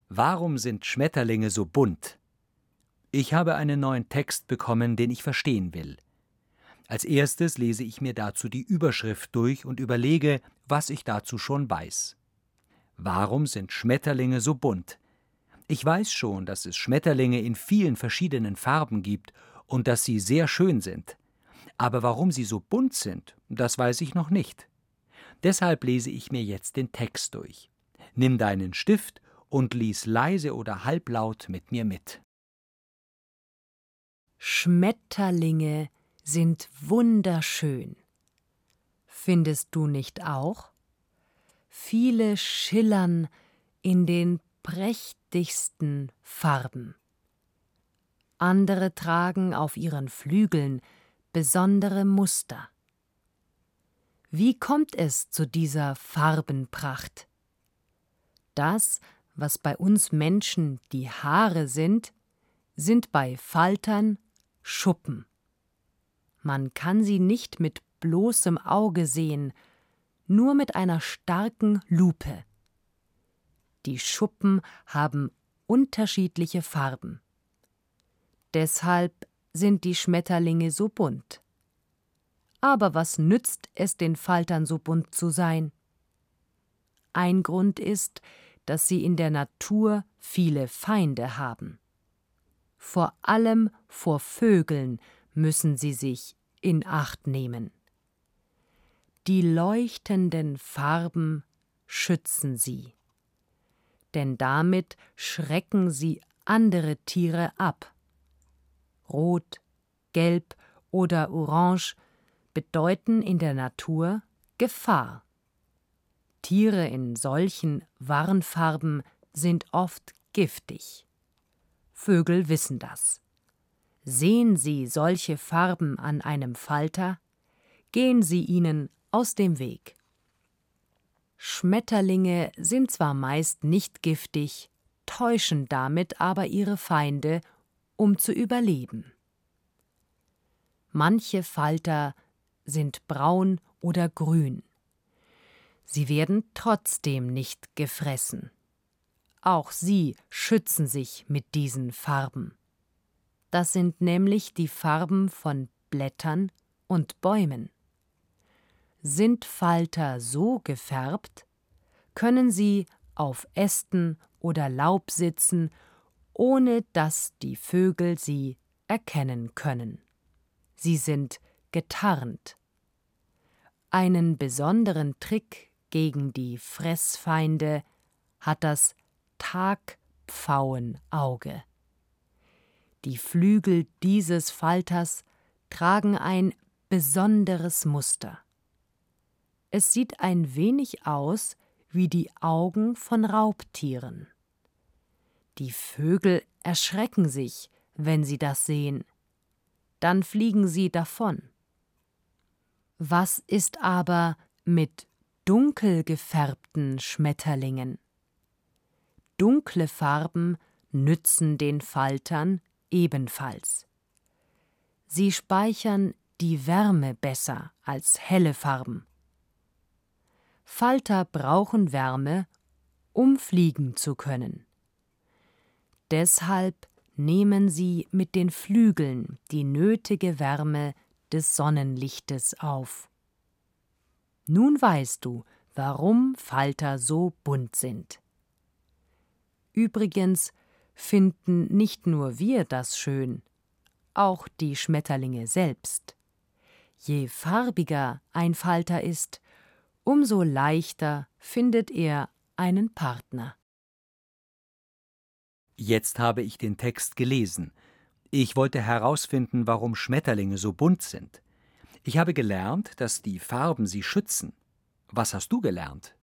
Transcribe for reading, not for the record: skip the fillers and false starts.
Warum sind Schmetterlinge so bunt? Ich habe einen neuen Text bekommen, den ich verstehen will. Als erstes lese ich mir dazu die Überschrift durch und überlege, was ich dazu schon weiß. Warum sind Schmetterlinge so bunt? Ich weiß schon, dass es Schmetterlinge in vielen verschiedenen Farben gibt und dass sie sehr schön sind. Aber warum sie so bunt sind, das weiß ich noch nicht. Deshalb lese ich mir jetzt den Text durch. Nimm deinen Stift und lies leise oder halblaut mit mir mit. Schmetterlinge sind wunderschön. Findest du nicht auch? Viele schillern in den prächtigsten Farben. Andere tragen auf ihren Flügeln besondere Muster. Wie kommt es zu dieser Farbenpracht? Das, was bei uns Menschen die Haare sind bei Faltern Schuppen. Man kann sie nicht mit bloßem Auge sehen, nur mit einer starken Lupe. Die Schuppen haben unterschiedliche Farben. Deshalb sind die Schmetterlinge so bunt. Aber was nützt es den Faltern, so bunt zu sein? Ein Grund ist, dass sie in der Natur viele Feinde haben. Vor allem vor Vögeln müssen sie sich in Acht nehmen. Die leuchtenden Farben schützen sie, denn damit schrecken sie andere Tiere ab. Rot, Gelb oder Orange bedeuten in der Natur Gefahr. Tiere in solchen Warnfarben sind oft giftig. Vögel wissen das. Sehen sie solche Farben an einem Falter, gehen sie ihnen aus dem Weg. Schmetterlinge sind zwar meist nicht giftig, täuschen damit aber ihre Feinde, um zu überleben. Manche Falter sind braun oder grün. Sie werden trotzdem nicht gefressen. Auch sie schützen sich mit diesen Farben. Das sind nämlich die Farben von Blättern und Bäumen. Sind Falter so gefärbt, können sie auf Ästen oder Laub sitzen, ohne dass die Vögel sie erkennen können. Sie sind getarnt. Einen besonderen Trick gegen die Fressfeinde hat das Tagpfauenauge. Die Flügel dieses Falters tragen ein besonderes Muster. Es sieht ein wenig aus wie die Augen von Raubtieren. Die Vögel erschrecken sich, wenn sie das sehen. Dann fliegen sie davon. Was ist aber mit dunkel gefärbten Schmetterlingen? Dunkle Farben nützen den Faltern ebenfalls. Sie speichern die Wärme besser als helle Farben. Falter brauchen Wärme, um fliegen zu können. Deshalb nehmen sie mit den Flügeln die nötige Wärme des Sonnenlichtes auf. Nun weißt du, warum Falter so bunt sind. Übrigens finden nicht nur wir das schön, auch die Schmetterlinge selbst. Je farbiger ein Falter ist, umso leichter findet er einen Partner. Jetzt habe ich den Text gelesen. Ich wollte herausfinden, warum Schmetterlinge so bunt sind. Ich habe gelernt, dass die Farben sie schützen. Was hast du gelernt?